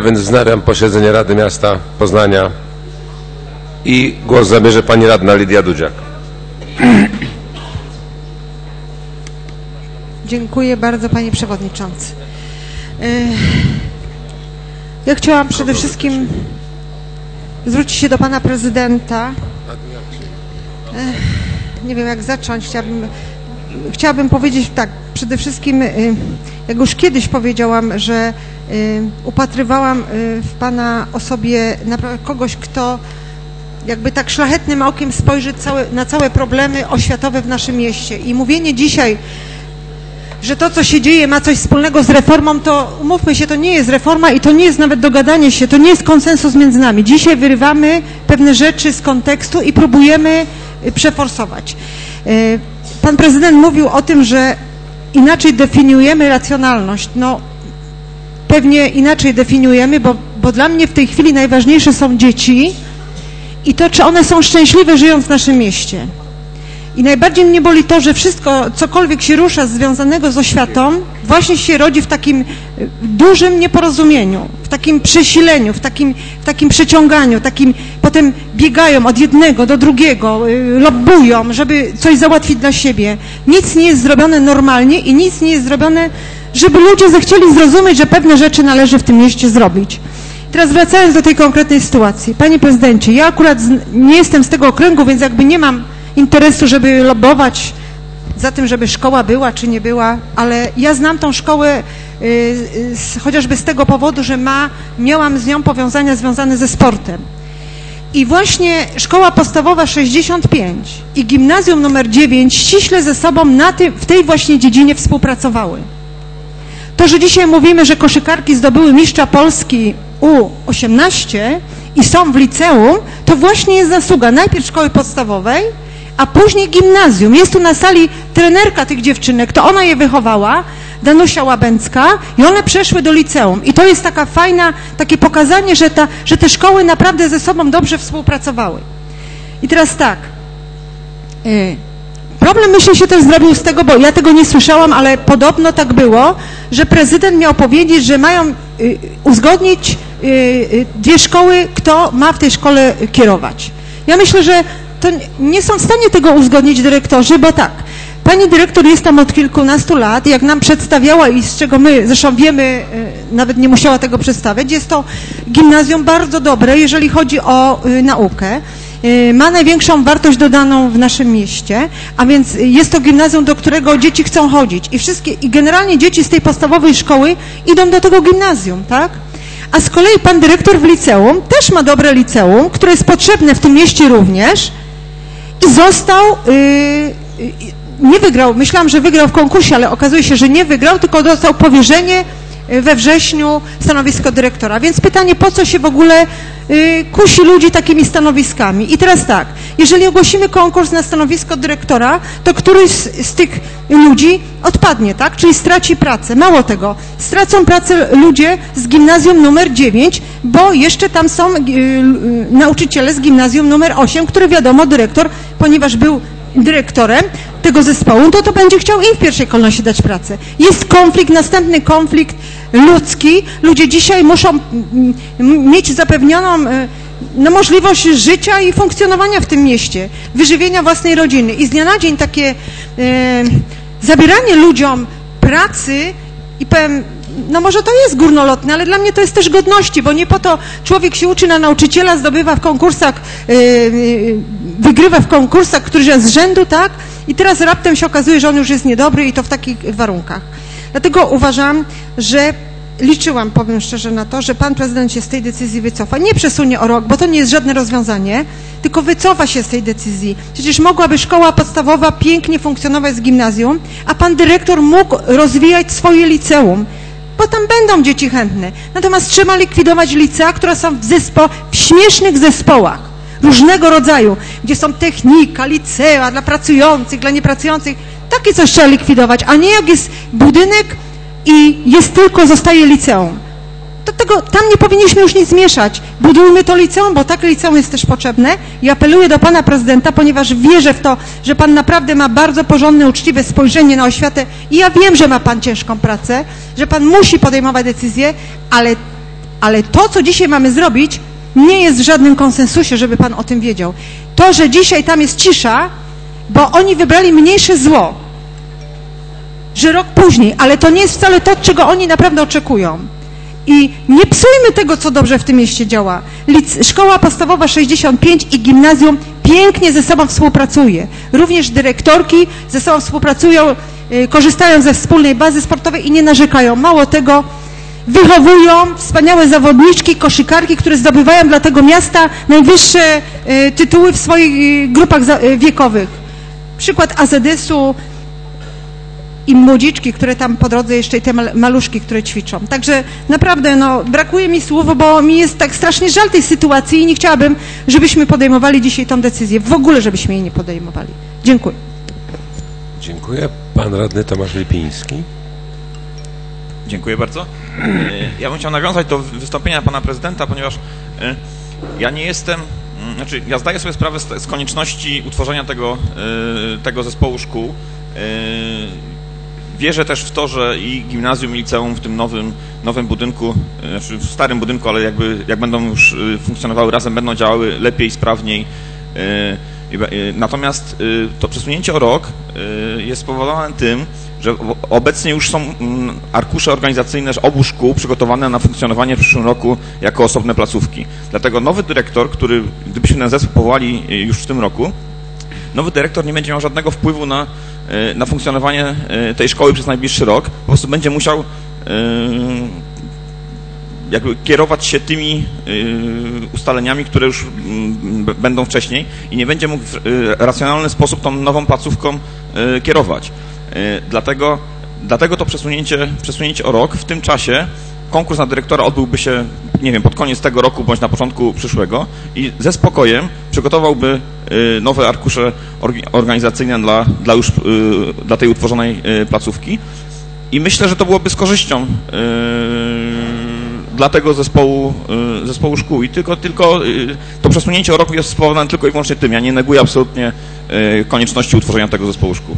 Więc wznawiam posiedzenie Rady Miasta Poznania i głos zabierze pani radna Lidia Dudziak. Dziękuję bardzo, panie przewodniczący. Ja chciałam przede wszystkim zwrócić się do pana prezydenta. Nie wiem, jak zacząć. Chciałabym powiedzieć tak, przede wszystkim, jak już kiedyś powiedziałam, że upatrywałam w pana osobie kogoś, kto jakby tak szlachetnym okiem spojrzy na całe problemy oświatowe w naszym mieście. I mówienie dzisiaj, że to, co się dzieje, ma coś wspólnego z reformą, to umówmy się, to nie jest reforma i to nie jest nawet dogadanie się, to nie jest konsensus między nami. Dzisiaj wyrywamy pewne rzeczy z kontekstu i próbujemy przeforsować. Pan prezydent mówił o tym, że inaczej definiujemy racjonalność. No, pewnie inaczej definiujemy, bo dla mnie w tej chwili najważniejsze są dzieci i to, czy one są szczęśliwe, żyjąc w naszym mieście. I najbardziej mnie boli to, że wszystko, cokolwiek się rusza związanego z oświatą, właśnie się rodzi w takim dużym nieporozumieniu, w takim przesileniu, w takim przeciąganiu, potem biegają od jednego do drugiego, lobbują, żeby coś załatwić dla siebie. Nic nie jest zrobione normalnie i nic nie jest zrobione, żeby ludzie zechcieli zrozumieć, że pewne rzeczy należy w tym mieście zrobić. Teraz wracając do tej konkretnej sytuacji. Panie prezydencie, ja akurat nie jestem z tego okręgu, więc jakby nie mam interesu, żeby lobbować za tym, żeby szkoła była czy nie była, ale ja znam tą szkołę chociażby z tego powodu, że miałam z nią powiązania związane ze sportem. I właśnie szkoła podstawowa 65 i gimnazjum numer 9 ściśle ze sobą w tej właśnie dziedzinie współpracowały. To, że dzisiaj mówimy, że koszykarki zdobyły mistrza Polski U18 i są w liceum, to właśnie jest zasługa najpierw szkoły podstawowej, a później gimnazjum. Jest tu na sali trenerka tych dziewczynek, to ona je wychowała, Danusia Łabęcka, i one przeszły do liceum. I to jest taka fajna, takie pokazanie, że te szkoły naprawdę ze sobą dobrze współpracowały. I teraz tak, problem myślę się też zrobił z tego, bo ja tego nie słyszałam, ale podobno tak było, że prezydent miał powiedzieć, że mają uzgodnić dwie szkoły, kto ma w tej szkole kierować. Ja myślę, że to nie są w stanie tego uzgodnić dyrektorzy, bo tak, pani dyrektor jest tam od kilkunastu lat, jak nam przedstawiała i z czego my zresztą wiemy, nawet nie musiała tego przedstawiać, jest to gimnazjum bardzo dobre, jeżeli chodzi o naukę. Ma największą wartość dodaną w naszym mieście, a więc jest to gimnazjum, do którego dzieci chcą chodzić i generalnie dzieci z tej podstawowej szkoły idą do tego gimnazjum, tak? A z kolei pan dyrektor w liceum też ma dobre liceum, które jest potrzebne w tym mieście również i został, nie wygrał, myślałam, że wygrał w konkursie, ale okazuje się, że nie wygrał, tylko dostał powierzenie we wrześniu stanowisko dyrektora. Więc pytanie, po co się w ogóle kusi ludzi takimi stanowiskami? I teraz tak, jeżeli ogłosimy konkurs na stanowisko dyrektora, to któryś z tych ludzi odpadnie, tak? Czyli straci pracę. Mało tego, stracą pracę ludzie z gimnazjum numer 9, bo jeszcze tam są nauczyciele z gimnazjum numer 8, który wiadomo, dyrektor, ponieważ był dyrektorem tego zespołu, to będzie chciał im w pierwszej kolejności dać pracę. Jest konflikt, następny konflikt ludzki. Ludzie dzisiaj muszą mieć zapewnioną możliwość życia i funkcjonowania w tym mieście, wyżywienia własnej rodziny. I z dnia na dzień takie zabieranie ludziom pracy i powiem, no może to jest górnolotne, ale dla mnie to jest też godności, bo nie po to człowiek się uczy na nauczyciela, zdobywa w konkursach, wygrywa w konkursach któryś raz z rzędu, tak? I teraz raptem się okazuje, że on już jest niedobry i to w takich warunkach. Dlatego uważam, że liczyłam, powiem szczerze, na to, że pan prezydent się z tej decyzji wycofa. Nie przesunie o rok, bo to nie jest żadne rozwiązanie, tylko wycofa się z tej decyzji. Przecież mogłaby szkoła podstawowa pięknie funkcjonować z gimnazjum, a pan dyrektor mógł rozwijać swoje liceum, bo tam będą dzieci chętne. Natomiast trzeba likwidować licea, które są w śmiesznych zespołach różnego rodzaju, gdzie są technika, licea dla pracujących, dla niepracujących. Takie coś trzeba likwidować, a nie jak jest budynek i zostaje liceum. Tam nie powinniśmy już nic mieszać. Budujmy to liceum, bo takie liceum jest też potrzebne. I apeluję do pana prezydenta, ponieważ wierzę w to, że pan naprawdę ma bardzo porządne, uczciwe spojrzenie na oświatę i ja wiem, że ma pan ciężką pracę, że pan musi podejmować decyzje, ale Ale to, co dzisiaj mamy zrobić, nie jest w żadnym konsensusie, żeby pan o tym wiedział. To, że dzisiaj tam jest cisza, bo oni wybrali mniejsze zło, że rok później, ale to nie jest wcale to, czego oni naprawdę oczekują. I nie psujmy tego, co dobrze w tym mieście działa. Szkoła podstawowa 65 i gimnazjum pięknie ze sobą współpracuje. Również dyrektorki ze sobą współpracują, korzystają ze wspólnej bazy sportowej i nie narzekają. Mało tego, wychowują wspaniałe zawodniczki, koszykarki, które zdobywają dla tego miasta najwyższe tytuły w swoich grupach wiekowych. Przykład AZS-u i młodziczki, które tam po drodze jeszcze i te maluszki, które ćwiczą. Także naprawdę, no, brakuje mi słów, bo mi jest tak strasznie żal tej sytuacji i nie chciałabym, żebyśmy podejmowali dzisiaj tą decyzję. W ogóle, żebyśmy jej nie podejmowali. Dziękuję. Dziękuję. Pan radny Tomasz Lipiński. Dziękuję bardzo. Ja bym chciał nawiązać do wystąpienia pana prezydenta, ponieważ ja nie jestem, znaczy ja zdaję sobie sprawę z konieczności utworzenia tego zespołu szkół. Wierzę też w to, że i gimnazjum, i liceum w tym nowym budynku, znaczy w starym budynku, ale jak będą już funkcjonowały razem, będą działały lepiej, sprawniej. Natomiast to przesunięcie o rok jest spowodowane tym, że obecnie już są arkusze organizacyjne obu szkół przygotowane na funkcjonowanie w przyszłym roku jako osobne placówki. Dlatego nowy dyrektor, gdybyśmy ten zespół powołali już w tym roku, nowy dyrektor nie będzie miał żadnego wpływu na funkcjonowanie tej szkoły przez najbliższy rok. Po prostu będzie musiał jakby kierować się tymi ustaleniami, które już będą wcześniej i nie będzie mógł w racjonalny sposób tą nową placówką kierować. Dlatego to przesunięcie o rok. W tym czasie konkurs na dyrektora odbyłby się, nie wiem, pod koniec tego roku bądź na początku przyszłego i ze spokojem przygotowałby nowe arkusze organizacyjne dla tej utworzonej placówki i myślę, że to byłoby z korzyścią dla tego zespołu szkół i tylko to przesunięcie o rok jest spowodowane tylko i wyłącznie tym. Ja nie neguję absolutnie konieczności utworzenia tego zespołu szkół.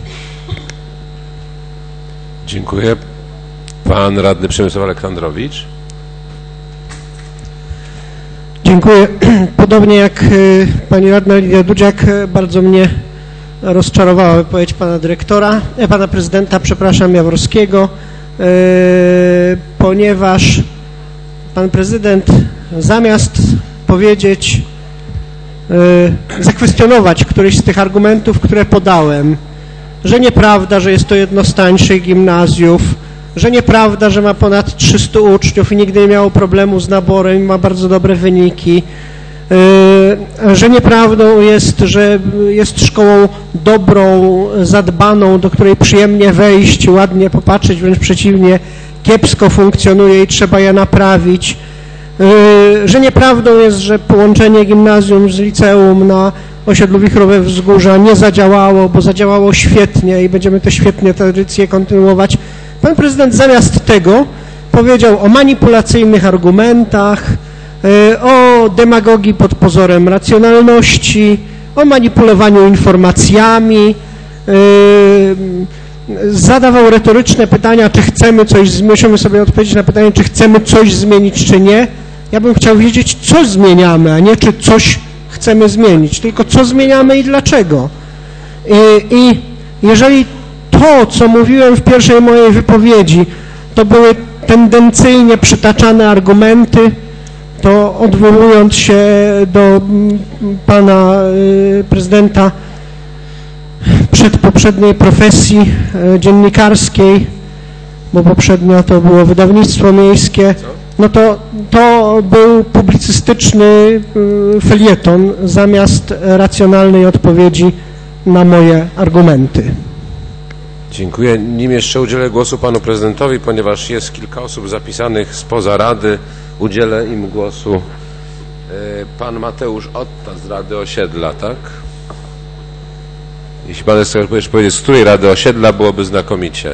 Dziękuję. Pan radny Przemysław Aleksandrowicz. Dziękuję. Podobnie jak pani radna Lidia Dudziak, bardzo mnie rozczarowała wypowiedź pana prezydenta, Jaworskiego, ponieważ pan prezydent zamiast powiedzieć, zakwestionować któryś z tych argumentów, które podałem, że nieprawda, że jest to jedno z tańszych gimnazjów, że nieprawda, że ma ponad 300 uczniów i nigdy nie miało problemu z naborem i ma bardzo dobre wyniki, że nieprawdą jest, że jest szkołą dobrą, zadbaną, do której przyjemnie wejść, ładnie popatrzeć, wręcz przeciwnie, kiepsko funkcjonuje i trzeba je naprawić, że nieprawdą jest, że połączenie gimnazjum z liceum na osiedlu Wichrowe Wzgórza nie zadziałało, bo zadziałało świetnie i będziemy to świetnie tradycje kontynuować. Pan prezydent zamiast tego powiedział o manipulacyjnych argumentach, o demagogii pod pozorem racjonalności, o manipulowaniu informacjami, zadawał retoryczne pytania, czy chcemy coś, musimy sobie odpowiedzieć na pytanie, czy chcemy coś zmienić, czy nie. Ja bym chciał wiedzieć, co zmieniamy, a nie czy coś chcemy zmienić, tylko co zmieniamy i dlaczego. I jeżeli to, co mówiłem w pierwszej mojej wypowiedzi, to były tendencyjnie przytaczane argumenty, to odwołując się do pana prezydenta przedpoprzedniej profesji dziennikarskiej, bo poprzednio to było wydawnictwo miejskie, no to był publicystyczny felieton zamiast racjonalnej odpowiedzi na moje argumenty. Dziękuję. Nim jeszcze udzielę głosu panu prezydentowi, ponieważ jest kilka osób zapisanych spoza Rady, udzielę im głosu. Pan Mateusz Otta z Rady Osiedla, tak? Jeśli pan chce powiedzieć, z której Rady Osiedla, byłoby znakomicie.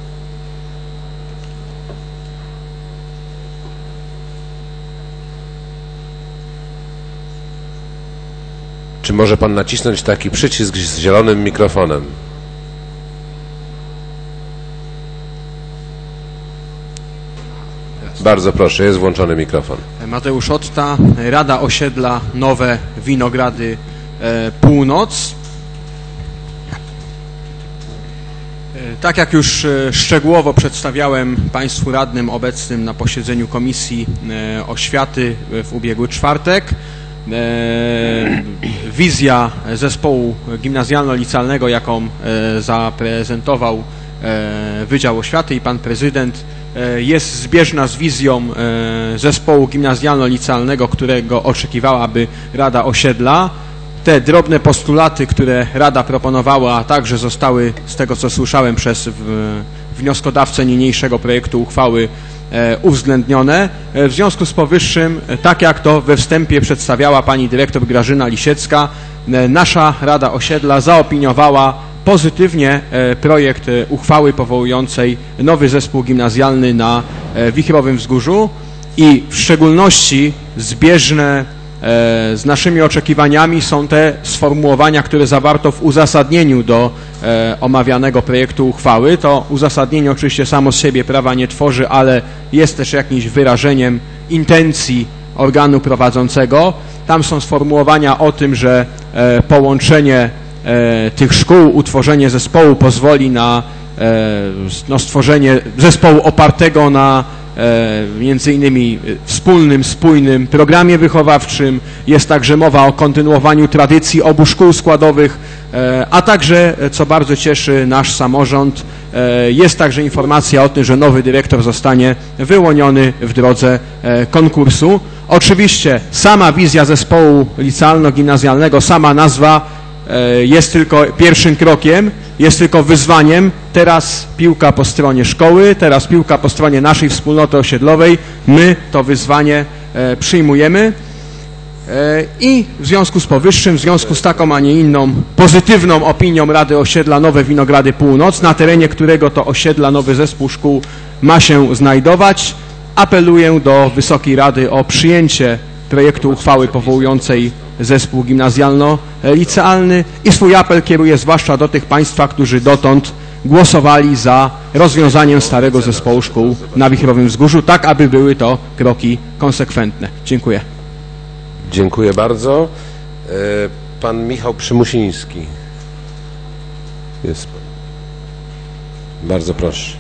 Czy może pan nacisnąć taki przycisk z zielonym mikrofonem? Bardzo proszę, jest włączony mikrofon. Mateusz Otta, Rada Osiedla Nowe Winogrady Północ. Tak jak już szczegółowo przedstawiałem Państwu radnym obecnym na posiedzeniu Komisji Oświaty w ubiegły czwartek, wizja zespołu gimnazjalno-licealnego, jaką zaprezentował Wydział Oświaty i Pan Prezydent, jest zbieżna z wizją zespołu gimnazjalno-licealnego, którego oczekiwałaby Rada Osiedla. Te drobne postulaty, które Rada proponowała, a także zostały, z tego co słyszałem, przez wnioskodawcę niniejszego projektu uchwały uwzględnione. W związku z powyższym, tak jak to we wstępie przedstawiała pani dyrektor Grażyna Lisiecka, nasza Rada Osiedla zaopiniowała pozytywnie projekt uchwały powołującej nowy zespół gimnazjalny na Wichrowym Wzgórzu i w szczególności zbieżne z naszymi oczekiwaniami są te sformułowania, które zawarto w uzasadnieniu do omawianego projektu uchwały. To uzasadnienie oczywiście samo z siebie prawa nie tworzy, ale jest też jakimś wyrażeniem intencji organu prowadzącego. Tam są sformułowania o tym, że połączenie tych szkół, utworzenie zespołu pozwoli na stworzenie zespołu opartego na między innymi wspólnym, spójnym programie wychowawczym. Jest także mowa o kontynuowaniu tradycji obu szkół składowych, a także, co bardzo cieszy nasz samorząd, jest także informacja o tym, że nowy dyrektor zostanie wyłoniony w drodze konkursu. Oczywiście sama wizja zespołu licealno-gimnazjalnego, sama nazwa jest tylko pierwszym krokiem, jest tylko wyzwaniem. Teraz piłka po stronie szkoły, teraz piłka po stronie naszej wspólnoty osiedlowej. My to wyzwanie przyjmujemy i w związku z powyższym, w związku z taką, a nie inną pozytywną opinią Rady Osiedla Nowe Winogrady Północ, na terenie którego to osiedla nowy zespół szkół ma się znajdować, apeluję do Wysokiej Rady o przyjęcie projektu uchwały powołującej zespół gimnazjalno-licealny i swój apel kieruję zwłaszcza do tych Państwa, którzy dotąd głosowali za rozwiązaniem starego zespołu szkół na Wichrowym Wzgórzu, tak aby były to kroki konsekwentne. Dziękuję. Dziękuję bardzo. Pan Michał Przymusiński. Jest. Bardzo proszę.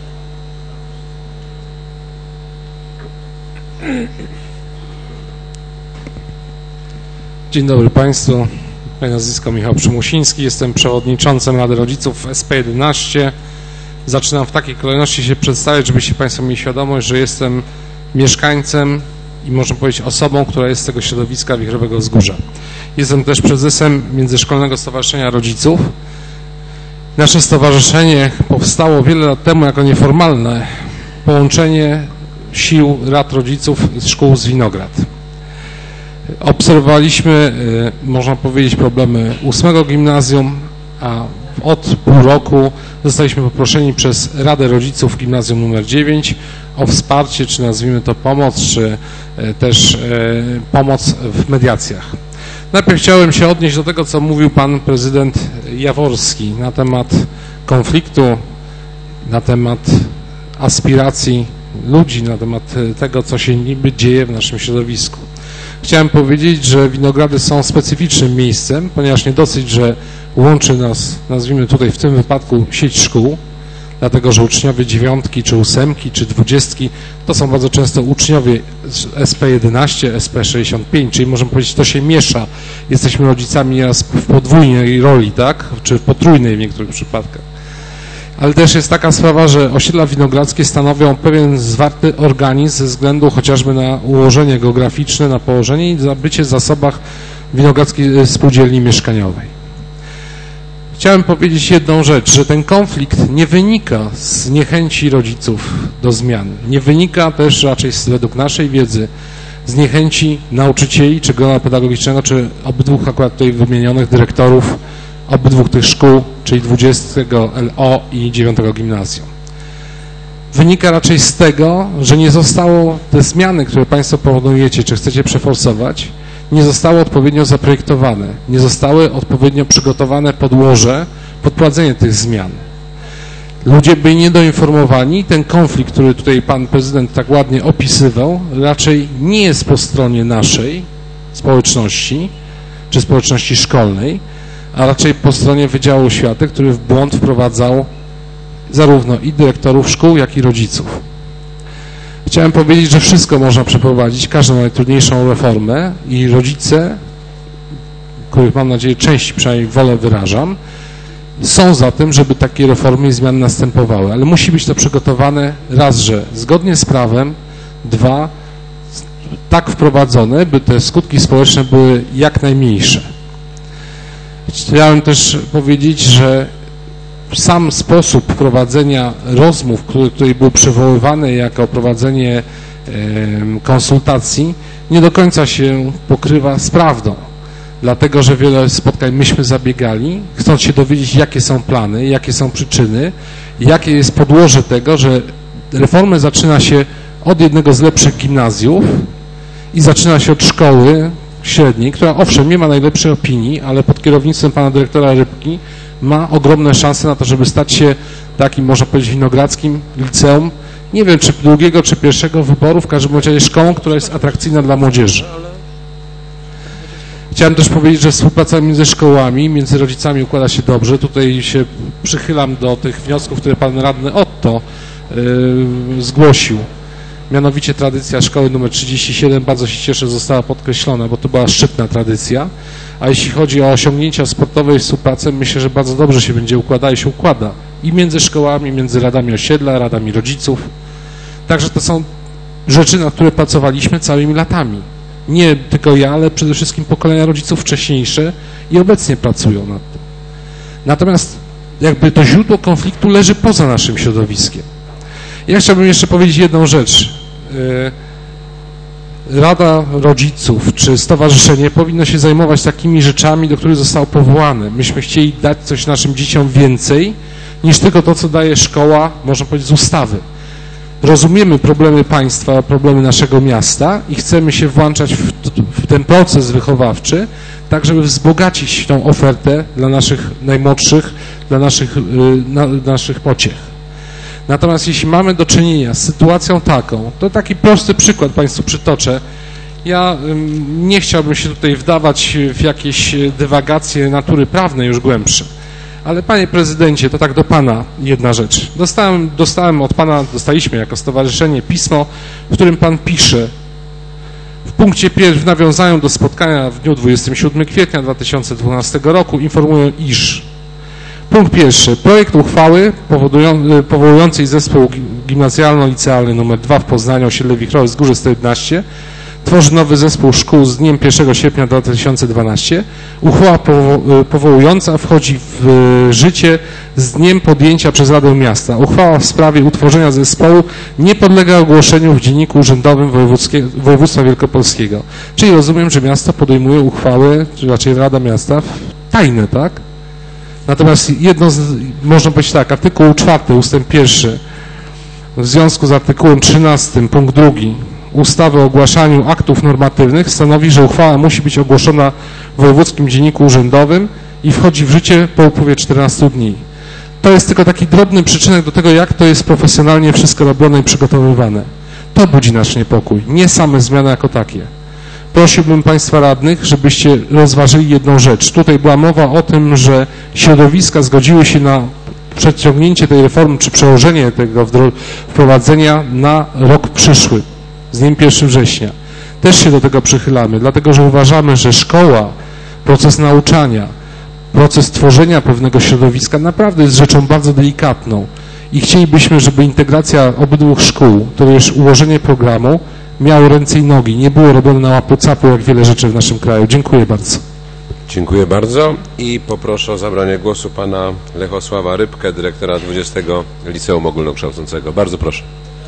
Dzień dobry Państwu. Moje nazwisko Michał Przymusiński. Jestem przewodniczącym Rady Rodziców SP11. Zaczynam w takiej kolejności się przedstawiać, żebyście Państwo mieli świadomość, że jestem mieszkańcem i można powiedzieć osobą, która jest z tego środowiska Wichrowego Wzgórza. Jestem też prezesem Międzyszkolnego Stowarzyszenia Rodziców. Nasze stowarzyszenie powstało wiele lat temu jako nieformalne połączenie sił rad rodziców z szkół z Winograd. Obserwowaliśmy, można powiedzieć, problemy 8 gimnazjum, a od pół roku zostaliśmy poproszeni przez Radę Rodziców Gimnazjum nr 9 o wsparcie, czy nazwijmy to pomoc, czy też pomoc w mediacjach. Najpierw chciałem się odnieść do tego, co mówił pan prezydent Jaworski na temat konfliktu, na temat aspiracji ludzi, na temat tego, co się niby dzieje w naszym środowisku. Chciałem powiedzieć, że Winogrady są specyficznym miejscem, ponieważ nie dosyć, że łączy nas, nazwijmy tutaj w tym wypadku, sieć szkół, dlatego że uczniowie 9, czy 8, czy 20 to są bardzo często uczniowie SP11, SP65, czyli możemy powiedzieć, to się miesza. Jesteśmy rodzicami nieraz w podwójnej roli, tak? Czy w potrójnej w niektórych przypadkach. Ale też jest taka sprawa, że osiedla winogrodzkie stanowią pewien zwarty organizm ze względu chociażby na ułożenie geograficzne, na położenie i bycie w zasobach Winogrodzkiej Spółdzielni Mieszkaniowej. Chciałem powiedzieć jedną rzecz, że ten konflikt nie wynika z niechęci rodziców do zmian. Nie wynika też raczej według naszej wiedzy z niechęci nauczycieli, czy grona pedagogicznego, czy obydwu akurat tutaj wymienionych dyrektorów obydwu tych szkół, czyli 20 LO i 9 gimnazjum. Wynika raczej z tego, że nie zostało te zmiany, które Państwo proponujecie, czy chcecie przeforsować, nie zostały odpowiednio zaprojektowane, nie zostały odpowiednio przygotowane podłoże pod prowadzenie tych zmian. Ludzie byli niedoinformowani. Ten konflikt, który tutaj pan prezydent tak ładnie opisywał, raczej nie jest po stronie naszej społeczności, czy społeczności szkolnej, a raczej po stronie Wydziału Oświaty, który w błąd wprowadzał zarówno i dyrektorów szkół, jak i rodziców. Chciałem powiedzieć, że wszystko można przeprowadzić, każdą najtrudniejszą reformę i rodzice, których mam nadzieję część przynajmniej wolę wyrażam, są za tym, żeby takie reformy i zmiany następowały, ale musi być to przygotowane raz, że zgodnie z prawem, dwa, tak wprowadzone, by te skutki społeczne były jak najmniejsze. Chciałem też powiedzieć, że sam sposób prowadzenia rozmów, które tutaj były przywoływane jako prowadzenie konsultacji, nie do końca się pokrywa z prawdą. Dlatego, że wiele spotkań myśmy zabiegali, chcąc się dowiedzieć, jakie są plany, jakie są przyczyny, jakie jest podłoże tego, że reformę zaczyna się od jednego z lepszych gimnazjów i zaczyna się od szkoły średniej, która owszem nie ma najlepszej opinii, ale pod kierownictwem pana dyrektora Rybki ma ogromne szanse na to, żeby stać się takim, można powiedzieć, winogradzkim liceum, nie wiem, czy drugiego, czy pierwszego wyboru, w każdym razie szkołą, która jest atrakcyjna dla młodzieży. Chciałem też powiedzieć, że współpraca między szkołami, między rodzicami układa się dobrze. Tutaj się przychylam do tych wniosków, które pan radny Otto zgłosił. Mianowicie tradycja szkoły nr 37, bardzo się cieszę, została podkreślona, bo to była szczytna tradycja. A jeśli chodzi o osiągnięcia sportowe i współpracę, myślę, że bardzo dobrze się będzie układa i się układa. I między szkołami, między radami osiedla, radami rodziców. Także to są rzeczy, nad które pracowaliśmy całymi latami. Nie tylko ja, ale przede wszystkim pokolenia rodziców wcześniejsze i obecnie pracują nad tym. Natomiast jakby to źródło konfliktu leży poza naszym środowiskiem. Ja chciałbym jeszcze powiedzieć jedną rzecz. Rada Rodziców czy stowarzyszenie powinno się zajmować takimi rzeczami, do których zostało powołane. Myśmy chcieli dać coś naszym dzieciom więcej niż tylko to, co daje szkoła, można powiedzieć, z ustawy. Rozumiemy problemy państwa, problemy naszego miasta i chcemy się włączać w ten proces wychowawczy, tak żeby wzbogacić tą ofertę dla naszych najmłodszych, dla naszych pociech. Natomiast jeśli mamy do czynienia z sytuacją taką, to taki prosty przykład Państwu przytoczę. Ja nie chciałbym się tutaj wdawać w jakieś dywagacje natury prawnej już głębsze. Ale panie prezydencie, to tak do pana jedna rzecz. Dostałem od pana, dostaliśmy jako stowarzyszenie pismo, w którym pan pisze w punkcie pierwszym, w nawiązaniu do spotkania w dniu 27 kwietnia 2012 roku, informuję, iż punkt pierwszy, projekt uchwały powołującej zespół gimnazjalno-licealny nr 2 w Poznaniu, osiedle Wichrowy, Wzgórze 111, tworzy nowy zespół szkół z dniem 1 sierpnia 2012. Uchwała powołująca wchodzi w życie z dniem podjęcia przez Radę Miasta. Uchwała w sprawie utworzenia zespołu nie podlega ogłoszeniu w Dzienniku Urzędowym Województwa Wielkopolskiego. Czyli rozumiem, że miasto podejmuje uchwały, czy raczej Rada Miasta, tajne, tak? Natomiast można powiedzieć tak, artykuł 4 ustęp 1 w związku z artykułem 13 punkt 2 ustawy o ogłaszaniu aktów normatywnych stanowi, że uchwała musi być ogłoszona w Wojewódzkim Dzienniku Urzędowym i wchodzi w życie po upływie 14 dni. To jest tylko taki drobny przyczynek do tego, jak to jest profesjonalnie wszystko robione i przygotowywane. To budzi nasz niepokój, nie same zmiany jako takie. Prosiłbym Państwa radnych, żebyście rozważyli jedną rzecz. Tutaj była mowa o tym, że środowiska zgodziły się na przeciągnięcie tej reformy, czy przełożenie tego wprowadzenia na rok przyszły, z dniem 1 września. Też się do tego przychylamy, dlatego że uważamy, że szkoła, proces nauczania, proces tworzenia pewnego środowiska naprawdę jest rzeczą bardzo delikatną i chcielibyśmy, żeby integracja obydwu szkół, to już ułożenie programu miało ręce i nogi, nie było robione na łapu-capu jak wiele rzeczy w naszym kraju. Dziękuję bardzo. Dziękuję bardzo i poproszę o zabranie głosu pana Lechosława Rybkę, dyrektora 20 Liceum Ogólnokształcącego. Bardzo proszę.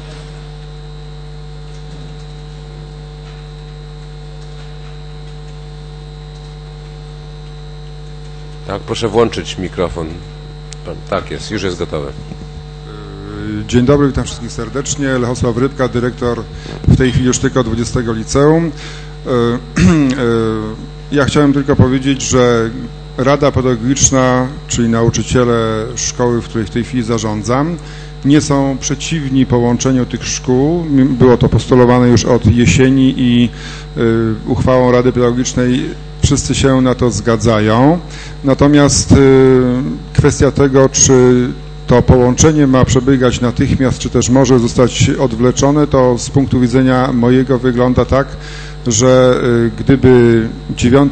Tak, proszę włączyć mikrofon. Tak jest, już jest gotowe. Dzień dobry, witam wszystkich serdecznie. Lechosław Rybka, dyrektor w tej chwili już tylko 20 Liceum. Ja chciałem tylko powiedzieć, że Rada Pedagogiczna, czyli nauczyciele szkoły, w której w tej chwili zarządzam, nie są przeciwni połączeniu tych szkół. Było to postulowane już od jesieni i uchwałą Rady Pedagogicznej wszyscy się na to zgadzają. Natomiast kwestia tego, czy to połączenie ma przebiegać natychmiast, czy też może zostać odwleczone, to z punktu widzenia mojego wygląda tak, że gdyby 9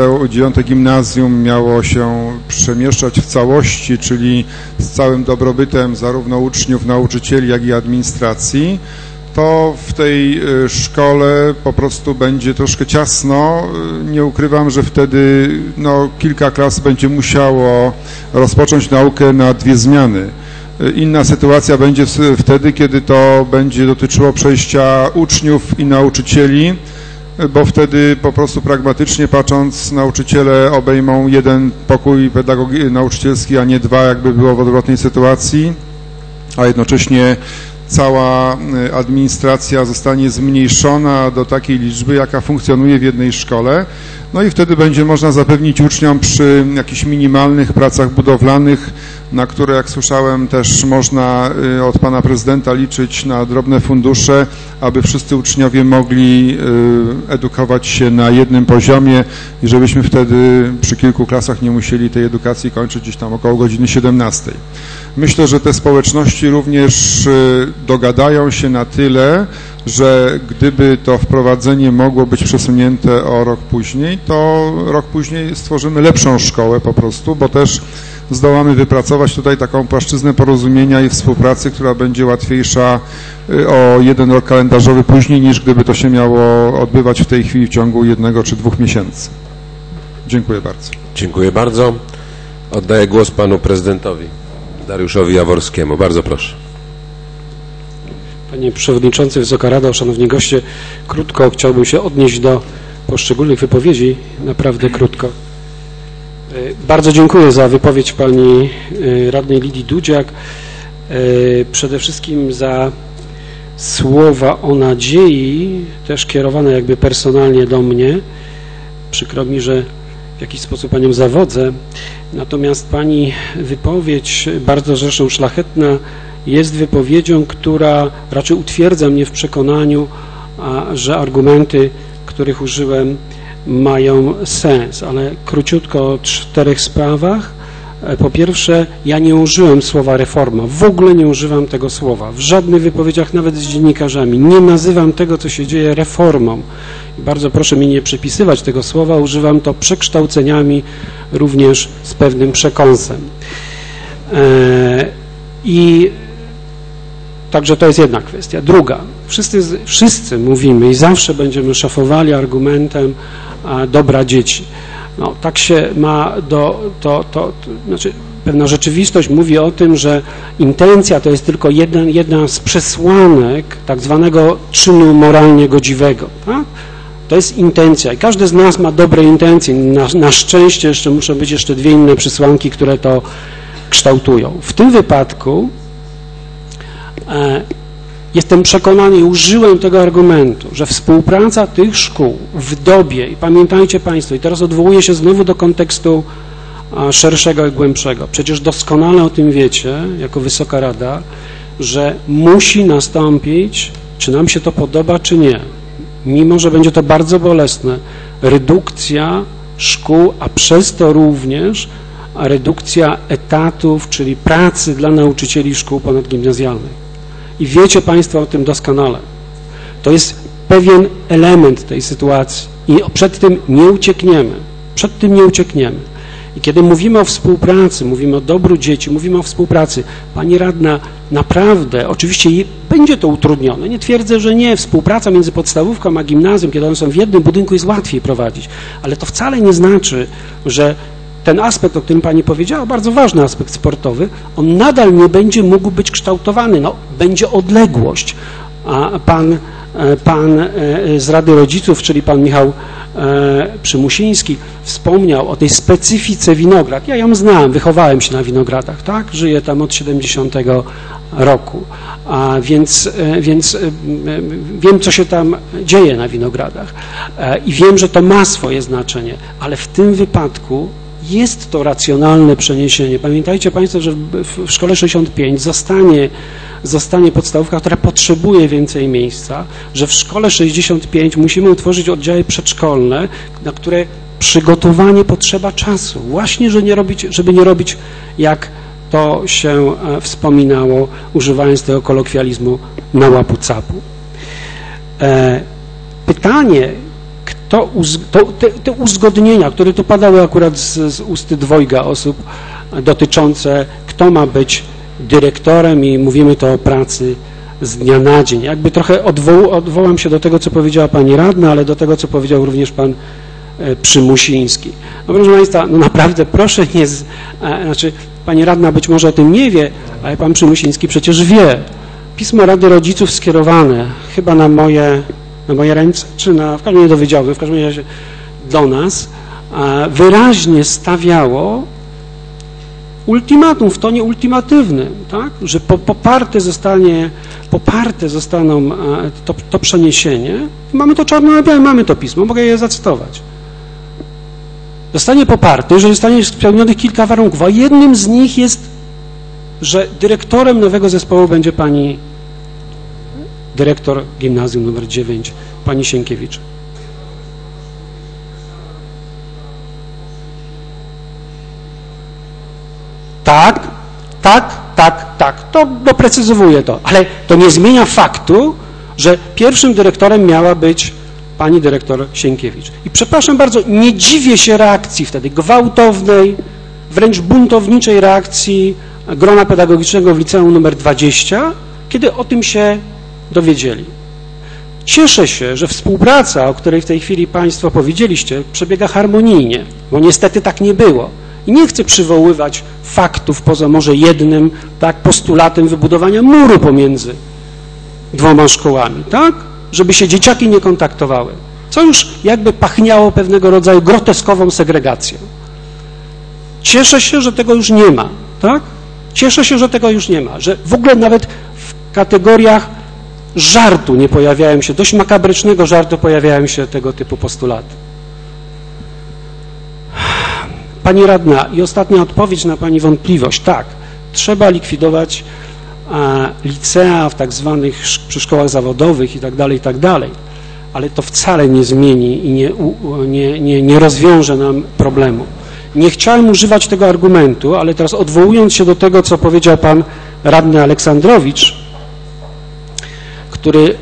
gimnazjum miało się przemieszczać w całości, czyli z całym dobrobytem zarówno uczniów, nauczycieli, jak i administracji, to w tej szkole po prostu będzie troszkę ciasno. Nie ukrywam, że wtedy kilka klas będzie musiało rozpocząć naukę na 2 zmiany. Inna sytuacja będzie wtedy, kiedy to będzie dotyczyło przejścia uczniów i nauczycieli, bo wtedy po prostu pragmatycznie patrząc nauczyciele obejmą 1 pokój nauczycielski, a nie 2, jakby było w odwrotnej sytuacji, a jednocześnie cała administracja zostanie zmniejszona do takiej liczby, jaka funkcjonuje w jednej szkole. No i wtedy będzie można zapewnić uczniom przy jakichś minimalnych pracach budowlanych, na które, jak słyszałem, też można od pana prezydenta liczyć na drobne fundusze, aby wszyscy uczniowie mogli edukować się na jednym poziomie i żebyśmy wtedy przy kilku klasach nie musieli tej edukacji kończyć gdzieś tam około godziny 17. Myślę, że te społeczności również dogadają się na tyle, że gdyby to wprowadzenie mogło być przesunięte o rok później, to rok później stworzymy lepszą szkołę po prostu, bo też zdołamy wypracować tutaj taką płaszczyznę porozumienia i współpracy, która będzie łatwiejsza o 1 rok kalendarzowy później, niż gdyby to się miało odbywać w tej chwili w ciągu 1 czy 2 miesięcy. Dziękuję bardzo. Dziękuję bardzo. Oddaję głos panu prezydentowi Dariuszowi Jaworskiemu. Bardzo proszę. Panie Przewodniczący, Wysoka Rado, Szanowni Goście, krótko chciałbym się odnieść do poszczególnych wypowiedzi, naprawdę krótko. Bardzo dziękuję za wypowiedź pani radnej Lidii Dudziak, przede wszystkim za słowa o nadziei, też kierowane jakby personalnie do mnie. Przykro mi, że w jakiś sposób panią zawodzę, natomiast pani wypowiedź, bardzo zresztą szlachetna, jest wypowiedzią, która raczej utwierdza mnie w przekonaniu, że argumenty, których użyłem, mają sens, ale króciutko o 4 sprawach. Po pierwsze, ja nie użyłem słowa reforma, w ogóle nie używam tego słowa, w żadnych wypowiedziach, nawet z dziennikarzami, nie nazywam tego, co się dzieje, reformą. I bardzo proszę mi nie przypisywać tego słowa, używam to przekształceniami, również z pewnym przekąsem. I także to jest jedna kwestia. Druga, wszyscy mówimy i zawsze będziemy szafowali argumentem dobra dzieci. No, tak się ma znaczy pewna rzeczywistość mówi o tym, że intencja to jest tylko jedna z przesłanek tak zwanego czynu moralnie godziwego. Tak? To jest intencja i każdy z nas ma dobre intencje. Na szczęście jeszcze muszą być jeszcze 2 inne przesłanki, które to kształtują. W tym wypadku jestem przekonany i użyłem tego argumentu, że współpraca tych szkół w dobie, i pamiętajcie Państwo, i teraz odwołuję się znowu do kontekstu szerszego i głębszego, przecież doskonale o tym wiecie, jako Wysoka Rada, że musi nastąpić, czy nam się to podoba, czy nie, mimo że będzie to bardzo bolesne, redukcja szkół, a przez to również redukcja etatów, czyli pracy dla nauczycieli szkół ponadgimnazjalnych. I wiecie Państwo o tym doskonale. To jest pewien element tej sytuacji i przed tym nie uciekniemy. Przed tym nie uciekniemy. I kiedy mówimy o współpracy, mówimy o dobru dzieci, mówimy o współpracy, pani radna, naprawdę, oczywiście będzie to utrudnione. Nie twierdzę, że nie. Współpraca między podstawówką a gimnazjum, kiedy one są w jednym budynku, jest łatwiej prowadzić. Ale to wcale nie znaczy, że ten aspekt, o którym pani powiedziała, bardzo ważny aspekt sportowy, on nadal nie będzie mógł być kształtowany. No, będzie odległość. A pan z Rady Rodziców, czyli pan Michał Przymusiński, wspomniał o tej specyfice Winograd. Ja ją znam, wychowałem się na Winogradach, tak? Żyję tam od 70 roku, więc wiem, co się tam dzieje na Winogradach i wiem, że to ma swoje znaczenie, ale w tym wypadku jest to racjonalne przeniesienie. Pamiętajcie Państwo, że w szkole 65 zostanie podstawówka, która potrzebuje więcej miejsca, że w szkole 65 musimy utworzyć oddziały przedszkolne, na które przygotowanie potrzeba czasu. Właśnie, żeby nie robić, jak to się wspominało, używając tego kolokwializmu, na łapu-capu. Pytanie, te uzgodnienia, które tu padały akurat z ust dwojga osób, dotyczące kto ma być dyrektorem i mówimy to o pracy z dnia na dzień. Jakby trochę odwołam się do tego, co powiedziała pani radna, ale do tego, co powiedział również pan Przymusiński. No proszę Państwa, no naprawdę proszę nie... Znaczy, pani radna być może o tym nie wie, ale pan Przymusiński przecież wie. Pismo Rady Rodziców skierowane chyba na moje ręce, czy w każdym razie do wydziału, w każdym razie do nas, wyraźnie stawiało ultimatum w tonie ultimatywnym, tak? Że poparte zostaną to przeniesienie. Mamy to czarno na białym, mamy to pismo, mogę je zacytować. Zostanie poparte, jeżeli zostanie spełnionych kilka warunków, a jednym z nich jest, że dyrektorem nowego zespołu będzie pani dyrektor gimnazjum nr 9, pani Sienkiewicz. Tak, to doprecyzowuję to, ale to nie zmienia faktu, że pierwszym dyrektorem miała być pani dyrektor Sienkiewicz. I przepraszam bardzo, nie dziwię się reakcji wtedy, gwałtownej, wręcz buntowniczej reakcji grona pedagogicznego w liceum nr 20, kiedy o tym się dowiedzieli. Cieszę się, że współpraca, o której w tej chwili Państwo powiedzieliście, przebiega harmonijnie, bo niestety tak nie było. I nie chcę przywoływać faktów poza może jednym, tak, postulatem wybudowania muru pomiędzy dwoma szkołami, tak, żeby się dzieciaki nie kontaktowały, co już jakby pachniało pewnego rodzaju groteskową segregacją. Cieszę się, że tego już nie ma, tak? Cieszę się, że tego już nie ma, że w ogóle nawet w kategoriach żartu nie pojawiają się, dość makabrycznego żartu pojawiają się tego typu postulaty. Pani radna, i ostatnia odpowiedź na pani wątpliwość. Tak, trzeba likwidować licea w tak zwanych przy szkołach zawodowych i tak dalej, ale to wcale nie zmieni i nie rozwiąże nam problemu. Nie chciałem używać tego argumentu, ale teraz odwołując się do tego, co powiedział pan radny Aleksandrowicz, który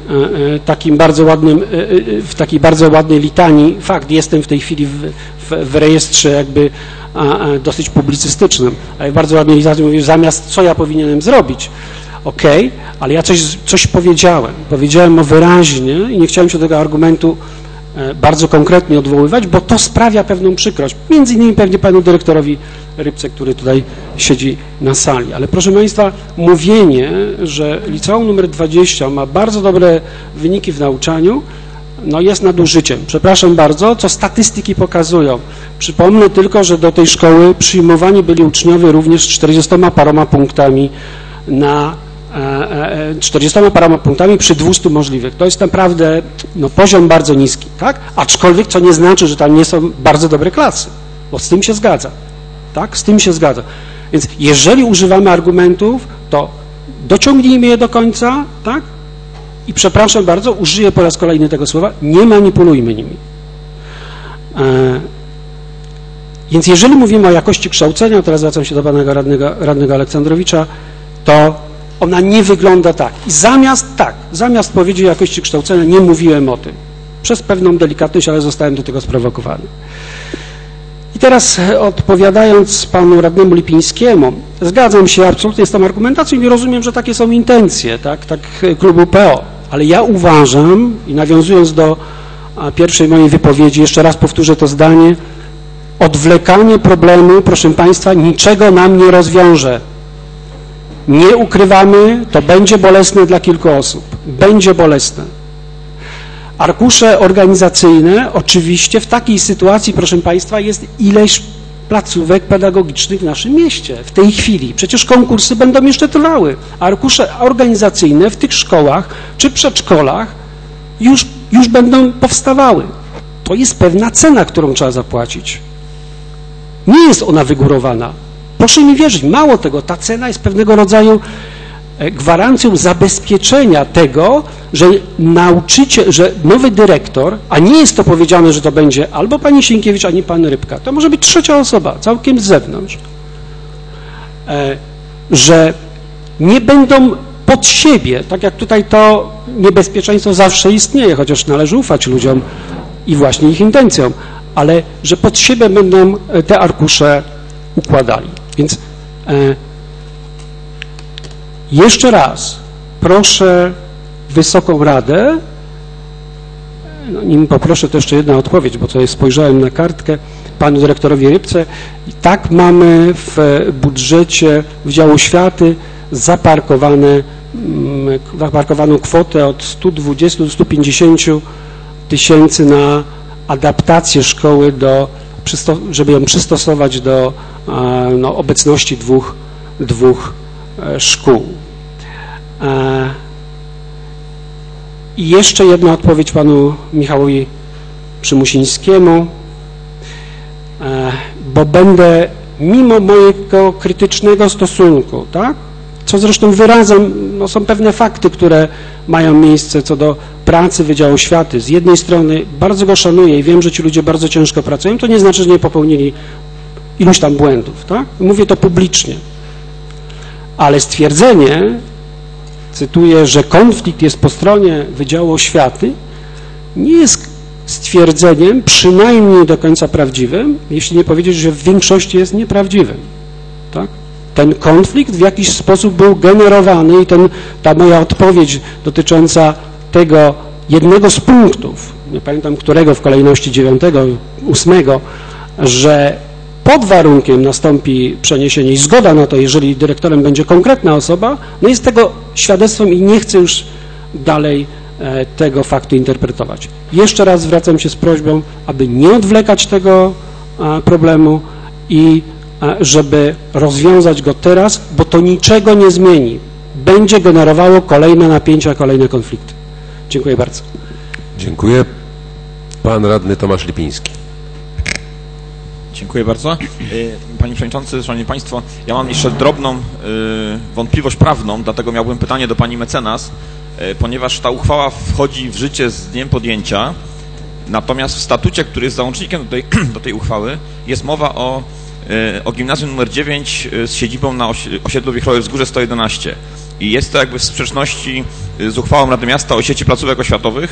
w takiej bardzo ładnej litanii, fakt, jestem w tej chwili w rejestrze jakby dosyć publicystycznym, ale w bardzo ładnej litanii mówił, zamiast co ja powinienem zrobić. Okej, ale ja coś powiedziałem wyraźnie i nie chciałem się do tego argumentu bardzo konkretnie odwoływać, bo to sprawia pewną przykrość, między innymi pewnie panu dyrektorowi Rybce, który tutaj siedzi na sali. Ale proszę Państwa, mówienie, że liceum nr 20 ma bardzo dobre wyniki w nauczaniu, no jest nadużyciem. Przepraszam bardzo, co statystyki pokazują. Przypomnę tylko, że do tej szkoły przyjmowani byli uczniowie również z 40 paroma punktami przy 200 możliwych. To jest naprawdę poziom bardzo niski, tak? Aczkolwiek, co nie znaczy, że tam nie są bardzo dobre klasy, bo z tym się zgadza, tak? Z tym się zgadza. Więc jeżeli używamy argumentów, to dociągnijmy je do końca, tak? I przepraszam bardzo, użyję po raz kolejny tego słowa, nie manipulujmy nimi. Więc jeżeli mówimy o jakości kształcenia, teraz zwracam się do pana radnego Aleksandrowicza, to ona nie wygląda tak. I zamiast powiedzieć o jakości kształcenia, nie mówiłem o tym. Przez pewną delikatność, ale zostałem do tego sprowokowany. I teraz odpowiadając panu radnemu Lipińskiemu, zgadzam się absolutnie z tą argumentacją i rozumiem, że takie są intencje, tak klubu PO. Ale ja uważam, i nawiązując do pierwszej mojej wypowiedzi, jeszcze raz powtórzę to zdanie, odwlekanie problemu, proszę Państwa, niczego nam nie rozwiąże. Nie ukrywamy, to będzie bolesne dla kilku osób. Będzie bolesne. Arkusze organizacyjne, oczywiście w takiej sytuacji, proszę Państwa, jest ileś placówek pedagogicznych w naszym mieście w tej chwili. Przecież konkursy będą jeszcze trwały. Arkusze organizacyjne w tych szkołach czy przedszkolach już będą powstawały. To jest pewna cena, którą trzeba zapłacić. Nie jest ona wygórowana. Proszę mi wierzyć, mało tego, ta cena jest pewnego rodzaju gwarancją zabezpieczenia tego, że nauczyciel, że nowy dyrektor, a nie jest to powiedziane, że to będzie albo pani Sienkiewicz, ani pan Rybka, to może być trzecia osoba, całkiem z zewnątrz, że nie będą pod siebie, tak jak tutaj to niebezpieczeństwo zawsze istnieje, chociaż należy ufać ludziom i właśnie ich intencjom, ale że pod siebie będą te arkusze układali. Więc jeszcze proszę Wysoką Radę, no, nim poproszę to jeszcze jedna odpowiedź, bo tutaj spojrzałem na kartkę, panu dyrektorowi Rybce. I tak mamy w budżecie Wydziału Oświaty zaparkowaną kwotę od 120 do 150 tysięcy na adaptację szkoły, żeby ją przystosować do obecności dwóch szkół. I jeszcze jedna odpowiedź panu Michałowi Przymusińskiemu, bo będę mimo mojego krytycznego stosunku, tak, co zresztą wyrazem, no, są pewne fakty, które mają miejsce co do pracy Wydziału Oświaty. Z jednej strony bardzo go szanuję i wiem, że ci ludzie bardzo ciężko pracują, to nie znaczy, że nie popełnili iluś tam błędów, tak? Mówię to publicznie. Ale stwierdzenie, cytuję, że konflikt jest po stronie Wydziału Oświaty, nie jest stwierdzeniem przynajmniej do końca prawdziwym, jeśli nie powiedzieć, że w większości jest nieprawdziwym. Tak? Ten konflikt w jakiś sposób był generowany i ta moja odpowiedź dotycząca tego jednego z punktów, nie pamiętam którego w kolejności 9, 8, że pod warunkiem nastąpi przeniesienie i zgoda na to, jeżeli dyrektorem będzie konkretna osoba, no jest tego świadectwem i nie chcę już dalej tego faktu interpretować. Jeszcze raz zwracam się z prośbą, aby nie odwlekać tego problemu i żeby rozwiązać go teraz, bo to niczego nie zmieni. Będzie generowało kolejne napięcia, kolejne konflikty. Dziękuję bardzo. Dziękuję. Pan radny Tomasz Lipiński. Dziękuję bardzo. Panie Przewodniczący, Szanowni Państwo, ja mam jeszcze drobną wątpliwość prawną, dlatego miałbym pytanie do Pani mecenas, ponieważ ta uchwała wchodzi w życie z dniem podjęcia, natomiast w statucie, który jest załącznikiem do tej uchwały, jest mowa o gimnazjum nr 9 z siedzibą na osiedlu Wichrowe Wzgórze 111 i jest to jakby w sprzeczności z uchwałą Rady Miasta o sieci placówek oświatowych,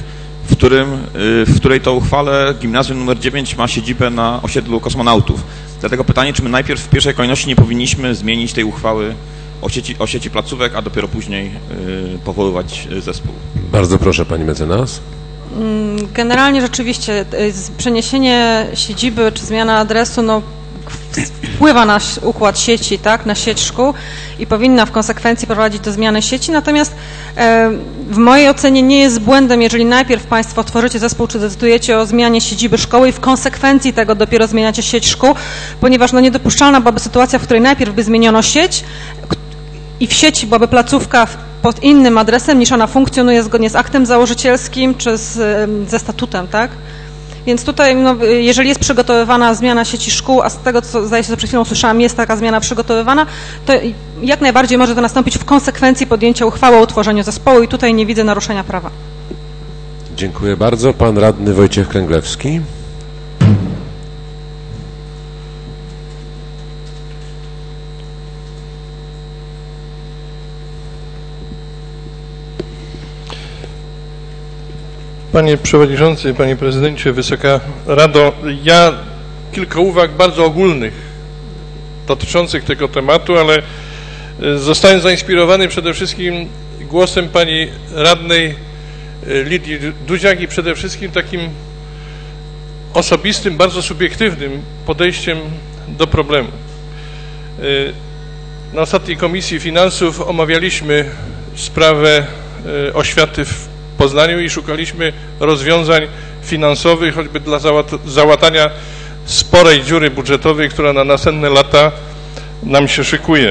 w której to uchwale gimnazjum nr 9 ma siedzibę na osiedlu Kosmonautów. Dlatego pytanie, czy my najpierw w pierwszej kolejności nie powinniśmy zmienić tej uchwały o sieci placówek, a dopiero później powoływać zespół. Bardzo proszę, pani mecenas. Generalnie rzeczywiście przeniesienie siedziby czy zmiana adresu wpływa na układ sieci, tak, na sieć szkół i powinna w konsekwencji prowadzić do zmiany sieci, natomiast w mojej ocenie nie jest błędem, jeżeli najpierw Państwo tworzycie zespół, czy decydujecie o zmianie siedziby szkoły i w konsekwencji tego dopiero zmieniacie sieć szkół, ponieważ niedopuszczalna byłaby sytuacja, w której najpierw by zmieniono sieć i w sieci byłaby placówka pod innym adresem, niż ona funkcjonuje zgodnie z aktem założycielskim, czy ze statutem, tak? Więc tutaj, jeżeli jest przygotowywana zmiana sieci szkół, a z tego, co zdaje się, że przed chwilą słyszałam, jest taka zmiana przygotowywana, to jak najbardziej może to nastąpić w konsekwencji podjęcia uchwały o utworzeniu zespołu i tutaj nie widzę naruszenia prawa. Dziękuję bardzo. Pan radny Wojciech Kręglewski. Panie Przewodniczący, Panie Prezydencie, Wysoka Rado, ja kilka uwag bardzo ogólnych dotyczących tego tematu, ale zostałem zainspirowany przede wszystkim głosem Pani Radnej Lidii Dudziak i przede wszystkim takim osobistym, bardzo subiektywnym podejściem do problemu. Na ostatniej Komisji Finansów omawialiśmy sprawę oświaty w Poznaniu i szukaliśmy rozwiązań finansowych, choćby dla załatania sporej dziury budżetowej, która na następne lata nam się szykuje.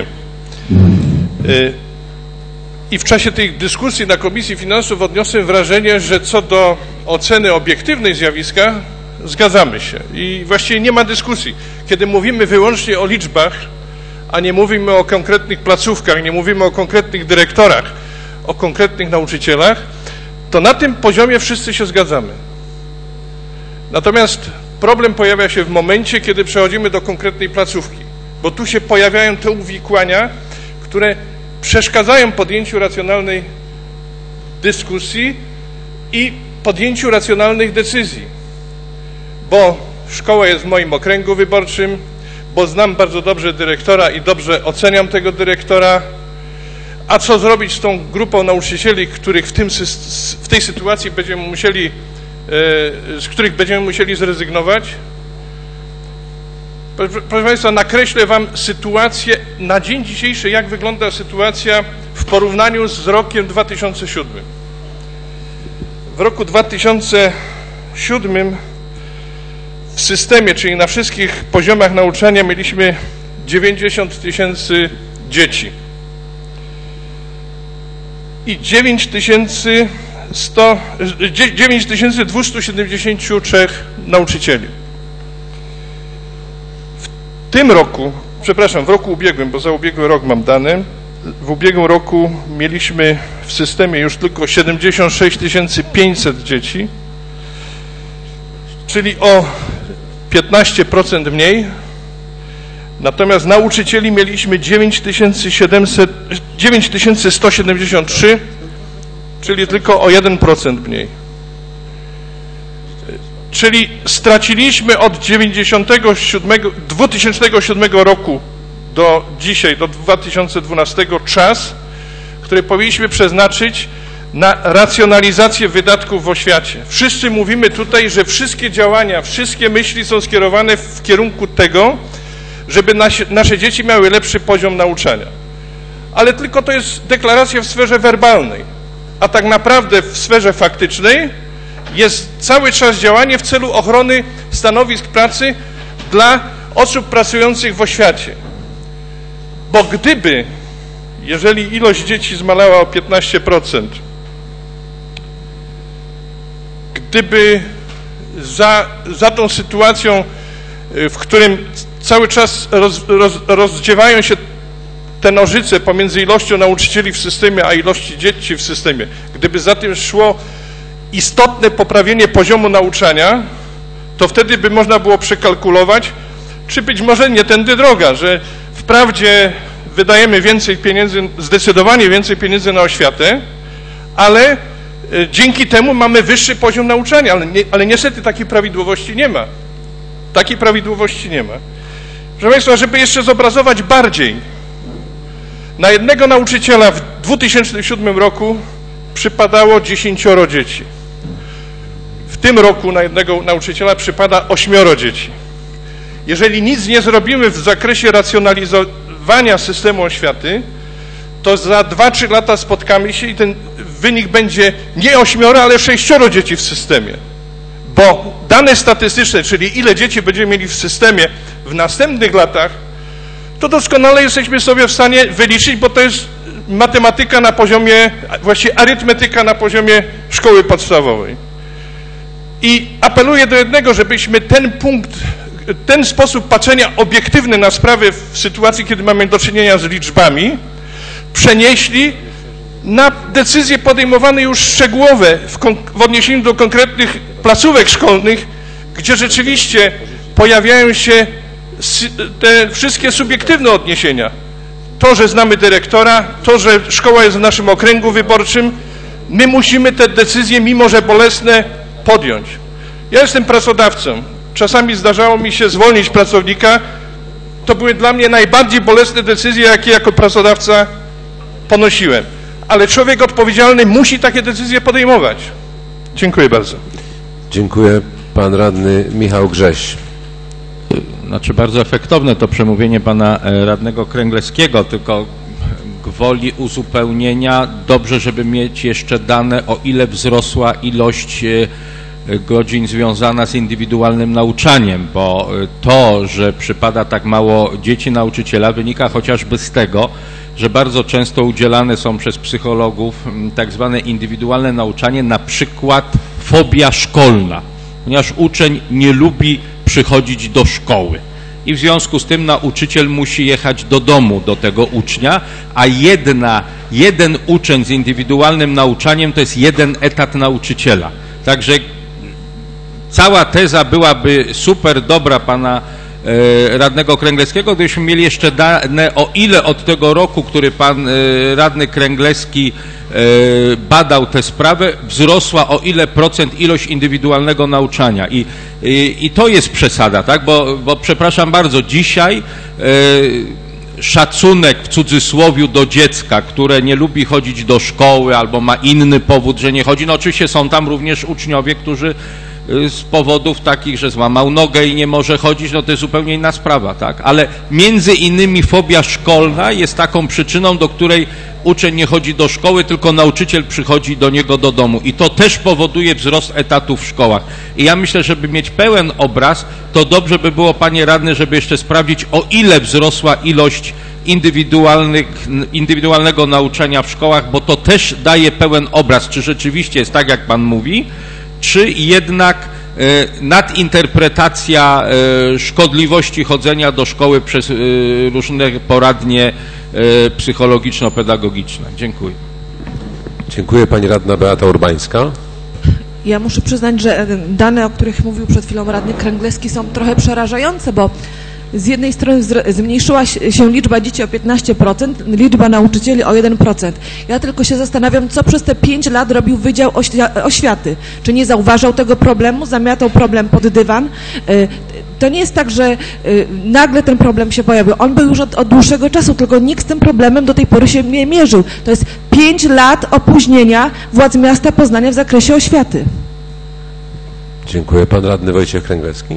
I w czasie tej dyskusji na Komisji Finansów odniosłem wrażenie, że co do oceny obiektywnej zjawiska zgadzamy się i właściwie nie ma dyskusji. Kiedy mówimy wyłącznie o liczbach, a nie mówimy o konkretnych placówkach, nie mówimy o konkretnych dyrektorach, o konkretnych nauczycielach, to na tym poziomie wszyscy się zgadzamy. Natomiast problem pojawia się w momencie, kiedy przechodzimy do konkretnej placówki, bo tu się pojawiają te uwikłania, które przeszkadzają podjęciu racjonalnej dyskusji i podjęciu racjonalnych decyzji, bo szkoła jest w moim okręgu wyborczym, bo znam bardzo dobrze dyrektora i dobrze oceniam tego dyrektora, a co zrobić z tą grupą nauczycieli, których w tej sytuacji będziemy musieli, z których będziemy musieli zrezygnować? Proszę Państwa, nakreślę Wam sytuację na dzień dzisiejszy, jak wygląda sytuacja w porównaniu z rokiem 2007. W roku 2007 w systemie, czyli na wszystkich poziomach nauczania mieliśmy 90 000 dzieci i 9273 nauczycieli. W tym roku, przepraszam, w roku ubiegłym, bo za ubiegły rok mam dane, w ubiegłym roku mieliśmy w systemie już tylko 76 500 dzieci, czyli o 15% mniej, natomiast nauczycieli mieliśmy 9173, czyli tylko o 1% mniej. Czyli straciliśmy od 2007 roku do dzisiaj, do 2012 czas, który powinniśmy przeznaczyć na racjonalizację wydatków w oświacie. Wszyscy mówimy tutaj, że wszystkie działania, wszystkie myśli są skierowane w kierunku tego, żeby nasze dzieci miały lepszy poziom nauczania. Ale tylko to jest deklaracja w sferze werbalnej, a tak naprawdę w sferze faktycznej jest cały czas działanie w celu ochrony stanowisk pracy dla osób pracujących w oświacie. Bo jeżeli ilość dzieci zmalała o 15%, gdyby za tą sytuacją, w którym cały czas rozdziewają się te nożyce pomiędzy ilością nauczycieli w systemie, a ilości dzieci w systemie, gdyby za tym szło istotne poprawienie poziomu nauczania, to wtedy by można było przekalkulować, czy być może nie tędy droga, że wprawdzie wydajemy więcej pieniędzy, zdecydowanie więcej pieniędzy na oświatę, ale dzięki temu mamy wyższy poziom nauczania, ale niestety takiej prawidłowości nie ma. Takiej prawidłowości nie ma. Proszę Państwa, żeby jeszcze zobrazować bardziej, na jednego nauczyciela w 2007 roku przypadało 10 dzieci. W tym roku na jednego nauczyciela przypada 8 dzieci. Jeżeli nic nie zrobimy w zakresie racjonalizowania systemu oświaty, to za 2-3 lata spotkamy się i ten wynik będzie nie 8, ale 6 dzieci w systemie. Bo dane statystyczne, czyli ile dzieci będziemy mieli w systemie w następnych latach, to doskonale jesteśmy sobie w stanie wyliczyć, bo to jest matematyka na poziomie, właściwie arytmetyka na poziomie szkoły podstawowej. I apeluję do jednego, żebyśmy ten sposób patrzenia obiektywny na sprawy w sytuacji, kiedy mamy do czynienia z liczbami, przenieśli na decyzje podejmowane już szczegółowe w odniesieniu do konkretnych placówek szkolnych, gdzie rzeczywiście pojawiają się te wszystkie subiektywne odniesienia. To, że znamy dyrektora, to, że szkoła jest w naszym okręgu wyborczym, my musimy te decyzje, mimo że bolesne, podjąć. Ja jestem pracodawcą. Czasami zdarzało mi się zwolnić pracownika. To były dla mnie najbardziej bolesne decyzje, jakie jako pracodawca ponosiłem. Ale człowiek odpowiedzialny musi takie decyzje podejmować. Dziękuję bardzo. Dziękuję. Pan radny Michał Grześ. Znaczy bardzo efektowne to przemówienie pana radnego Kręgleskiego, tylko gwoli uzupełnienia dobrze, żeby mieć jeszcze dane, o ile wzrosła ilość godzin związana z indywidualnym nauczaniem, bo to, że przypada tak mało dzieci nauczyciela, wynika chociażby z tego, że bardzo często udzielane są przez psychologów tak zwane indywidualne nauczanie, na przykład fobia szkolna. ponieważ uczeń nie lubi przychodzić do szkoły. I w związku z tym nauczyciel musi jechać do domu do tego ucznia, a jeden uczeń z indywidualnym nauczaniem to jest jeden etat nauczyciela. Także cała teza byłaby super dobra pana radnego Kręgleskiego, gdybyśmy mieli jeszcze dane, o ile od tego roku, który pan radny Kręgleski badał tę sprawę, wzrosła o ile procent ilość indywidualnego nauczania. I to jest przesada, tak? Bo przepraszam bardzo, dzisiaj szacunek w cudzysłowiu do dziecka, które nie lubi chodzić do szkoły albo ma inny powód, że nie chodzi. No oczywiście są tam również uczniowie, którzy z powodów takich, że złamał nogę i nie może chodzić, no to jest zupełnie inna sprawa, tak? Ale między innymi fobia szkolna jest taką przyczyną, do której uczeń nie chodzi do szkoły, tylko nauczyciel przychodzi do niego do domu. I to też powoduje wzrost etatów w szkołach. I ja myślę, żeby mieć pełen obraz, to dobrze by było, panie radny, żeby jeszcze sprawdzić, o ile wzrosła ilość indywidualnego nauczania w szkołach, bo to też daje pełen obraz, czy rzeczywiście jest tak, jak pan mówi, czy jednak nadinterpretacja szkodliwości chodzenia do szkoły przez różne poradnie psychologiczno-pedagogiczne. Dziękuję. Dziękuję. Pani radna Beata Urbańska. Ja muszę przyznać, że dane, o których mówił przed chwilą radny Kręgleski, są trochę przerażające, bo z jednej strony zmniejszyła się liczba dzieci o 15%, liczba nauczycieli o 1%. Ja tylko się zastanawiam, co przez te 5 lat robił Wydział Oświaty. Czy nie zauważał tego problemu, zamiatał problem pod dywan? To nie jest tak, że nagle ten problem się pojawił. On był już od dłuższego czasu, tylko nikt z tym problemem do tej pory się nie mierzył. To jest 5 lat opóźnienia władz miasta Poznania w zakresie oświaty. Dziękuję. Pan radny Wojciech Kręgleski.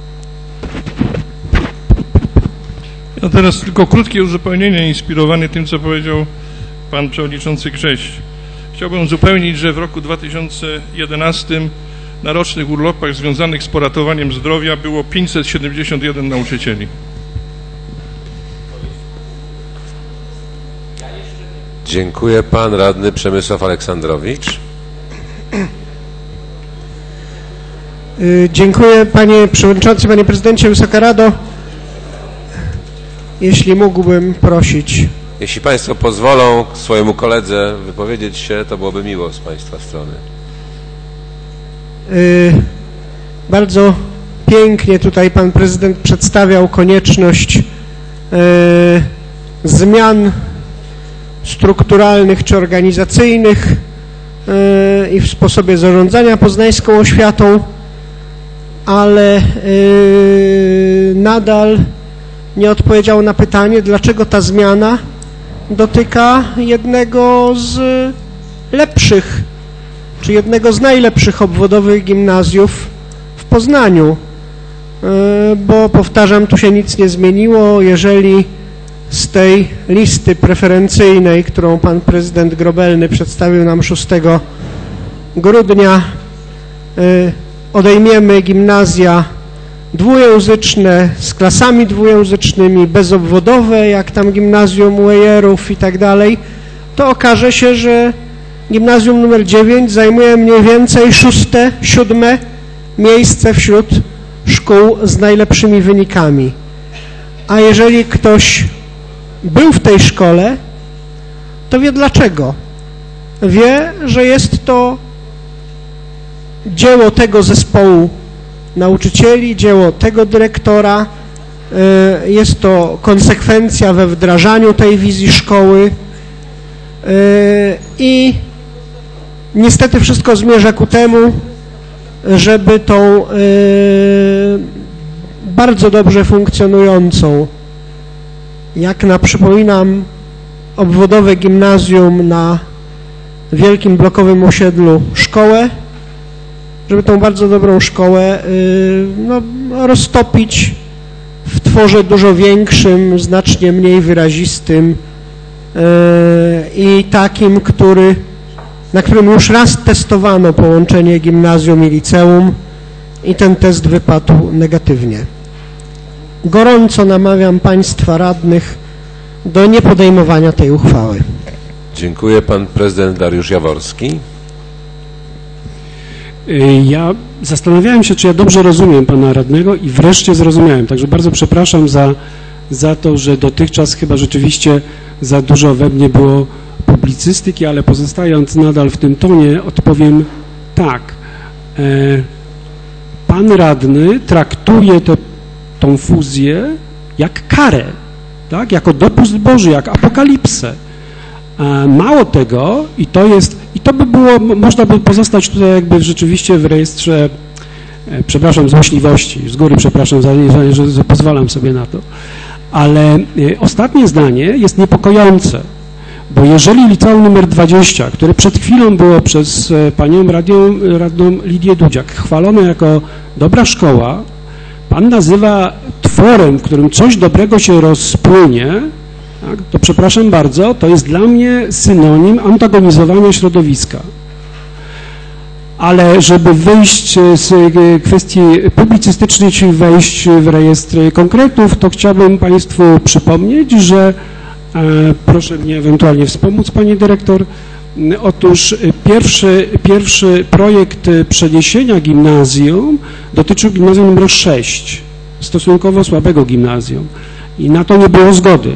Ja teraz tylko krótkie uzupełnienie inspirowane tym, co powiedział pan przewodniczący Grześ. Chciałbym uzupełnić, że w roku 2011 na rocznych urlopach związanych z poratowaniem zdrowia było 571 nauczycieli. Dziękuję. Pan radny Przemysław Aleksandrowicz. Dziękuję, panie przewodniczący, panie prezydencie, Wysoka Rado. Jeśli mógłbym prosić. Jeśli państwo pozwolą swojemu koledze wypowiedzieć się, to byłoby miło z państwa strony. Bardzo pięknie tutaj pan prezydent przedstawiał konieczność zmian strukturalnych czy organizacyjnych i w sposobie zarządzania poznańską oświatą, ale nadal nie odpowiedział na pytanie, dlaczego ta zmiana dotyka jednego z lepszych, czy jednego z najlepszych obwodowych gimnazjów w Poznaniu, bo powtarzam, tu się nic nie zmieniło. Jeżeli z tej listy preferencyjnej, którą pan prezydent Grobelny przedstawił nam 6 grudnia, odejmiemy gimnazja dwujęzyczne, z klasami dwujęzycznymi, bezobwodowe, jak tam gimnazjum Uejerów i tak dalej, to okaże się, że gimnazjum numer 9 zajmuje mniej więcej 6., 7. miejsce wśród szkół z najlepszymi wynikami. A jeżeli ktoś był w tej szkole, to wie dlaczego. Wie, że jest to dzieło tego zespołu nauczycieli, dzieło tego dyrektora, jest to konsekwencja we wdrażaniu tej wizji szkoły i niestety wszystko zmierza ku temu, żeby tą bardzo dobrze funkcjonującą, jak przypominam, obwodowe gimnazjum na wielkim blokowym osiedlu szkołę, żeby tą bardzo dobrą szkołę roztopić w tworze dużo większym, znacznie mniej wyrazistym i takim, na którym już raz testowano połączenie gimnazjum i liceum i ten test wypadł negatywnie. Gorąco namawiam państwa radnych do niepodejmowania tej uchwały. Dziękuję. Pan prezydent Dariusz Jaworski. Ja zastanawiałem się, czy ja dobrze rozumiem pana radnego i wreszcie zrozumiałem, także bardzo przepraszam za to, że dotychczas chyba rzeczywiście za dużo we mnie było publicystyki, ale pozostając nadal w tym tonie, odpowiem tak. Pan radny traktuje tą fuzję jak karę, tak? Jako dopust Boży, jak apokalipsę. Mało tego, i to by było, można by pozostać tutaj jakby rzeczywiście w rejestrze, przepraszam, złośliwości, z góry przepraszam, że pozwalam sobie na to, ale ostatnie zdanie jest niepokojące, bo jeżeli liceum nr 20, które przed chwilą było przez panią radną Lidię Dudziak chwalone jako dobra szkoła, pan nazywa tworem, w którym coś dobrego się rozpłynie, tak, to przepraszam bardzo, to jest dla mnie synonim antagonizowania środowiska. Ale żeby wyjść z kwestii publicystycznej, czyli wejść w rejestr konkretów, to chciałbym Państwu przypomnieć, że proszę mnie ewentualnie wspomóc, Pani Dyrektor. Otóż pierwszy projekt przeniesienia gimnazjum dotyczył gimnazjum nr 6, stosunkowo słabego gimnazjum i na to nie było zgody,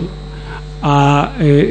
a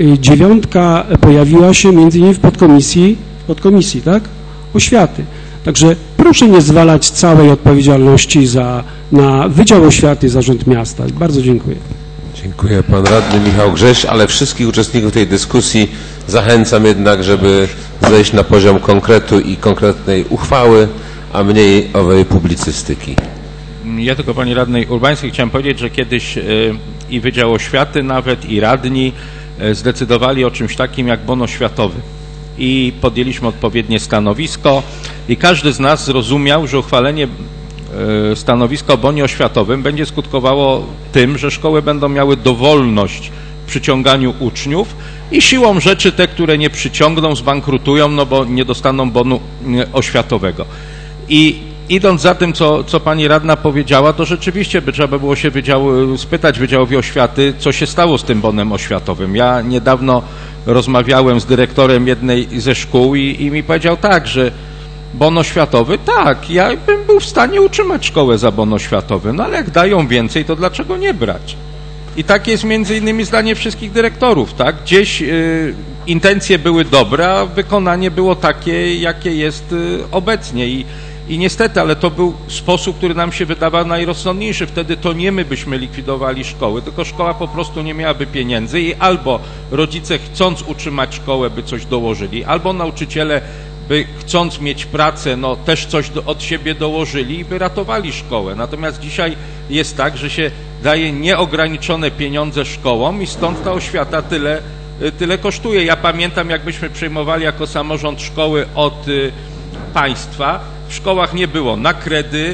9 pojawiła się między innymi w podkomisji, tak? Oświaty. Także proszę nie zwalać całej odpowiedzialności na Wydział Oświaty i Zarząd Miasta. Bardzo dziękuję. Dziękuję. Pan radny Michał Grześ, ale wszystkich uczestników tej dyskusji zachęcam jednak, żeby zejść na poziom konkretu i konkretnej uchwały, a mniej owej publicystyki. Ja tylko pani radnej Urbańskiej chciałem powiedzieć, że kiedyś i Wydział Oświaty nawet i radni zdecydowali o czymś takim jak bon oświatowy i podjęliśmy odpowiednie stanowisko i każdy z nas zrozumiał, że uchwalenie stanowiska o bonie oświatowym będzie skutkowało tym, że szkoły będą miały dowolność w przyciąganiu uczniów i siłą rzeczy te, które nie przyciągną, zbankrutują, no bo nie dostaną bonu oświatowego. I idąc za tym, co pani radna powiedziała, to rzeczywiście by trzeba było się spytać Wydziałowi Oświaty, co się stało z tym bonem oświatowym. Ja niedawno rozmawiałem z dyrektorem jednej ze szkół i mi powiedział tak, że bon oświatowy, tak, ja bym był w stanie utrzymać szkołę za bon oświatowy, no ale jak dają więcej, to dlaczego nie brać? I takie jest między innymi zdanie wszystkich dyrektorów, tak? Gdzieś intencje były dobre, a wykonanie było takie, jakie jest obecnie i niestety, ale to był sposób, który nam się wydawał najrozsądniejszy. Wtedy to nie my byśmy likwidowali szkoły, tylko szkoła po prostu nie miałaby pieniędzy i albo rodzice chcąc utrzymać szkołę by coś dołożyli, albo nauczyciele by chcąc mieć pracę, no też coś od siebie dołożyli i by ratowali szkołę. Natomiast dzisiaj jest tak, że się daje nieograniczone pieniądze szkołom i stąd ta oświata tyle kosztuje. Ja pamiętam, jak myśmy przejmowali jako samorząd szkoły od państwa, w szkołach nie było nakredy,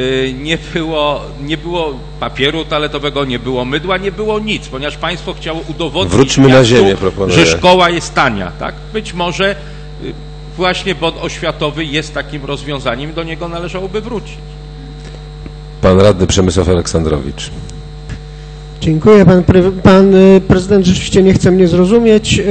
nie było papieru toaletowego, nie było mydła, nie było nic, ponieważ państwo chciało udowodnić Wróćmy na ziemię, że szkoła jest tania, tak? Być może właśnie bon oświatowy jest takim rozwiązaniem i do niego należałoby wrócić. Pan radny Przemysław Aleksandrowicz. Dziękuję. Pan prezydent rzeczywiście nie chce mnie zrozumieć.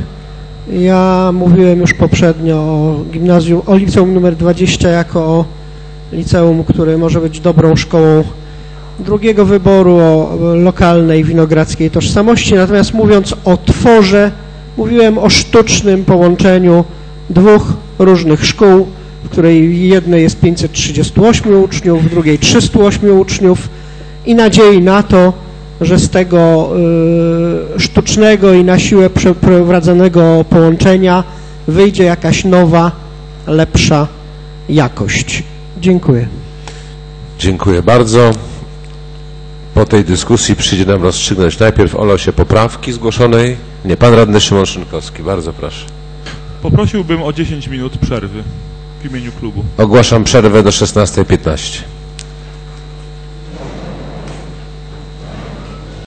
Ja mówiłem już poprzednio o liceum nr 20 jako o liceum, które może być dobrą szkołą drugiego wyboru, o lokalnej winogradzkiej tożsamości. Natomiast mówiąc o tworze, mówiłem o sztucznym połączeniu dwóch różnych szkół, w której w jednej jest 538 uczniów, w drugiej 308 uczniów i nadziei na to, że z tego sztucznego i na siłę przeprowadzonego połączenia wyjdzie jakaś nowa, lepsza jakość. Dziękuję. Dziękuję bardzo. Po tej dyskusji przyjdzie nam rozstrzygnąć najpierw o losie poprawki zgłoszonej. Nie, pan radny Szymon Szynkowski. Bardzo proszę. Poprosiłbym o 10 minut przerwy w imieniu klubu. Ogłaszam przerwę do 16:15.